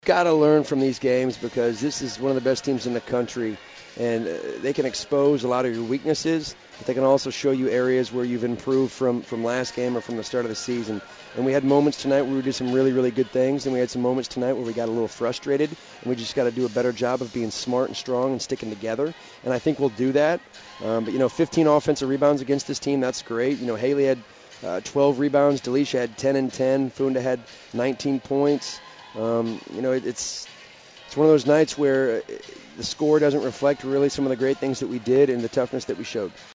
Got to learn from these games because this is one of the best teams in the country, and they can expose a lot of your weaknesses, but they can also show you areas where you've improved from last game or from the start of the season. And we had moments tonight where we did some really, really good things, and we had some moments tonight where we got a little frustrated, and we just got to do a better job of being smart and strong and sticking together. And I think we'll do that. But 15 offensive rebounds against this team, that's great. Haley had 12 rebounds, Delisha had 10 and 10, Funda had 19 points. It's one of those nights where the score doesn't reflect really some of the great things that we did and the toughness that we showed.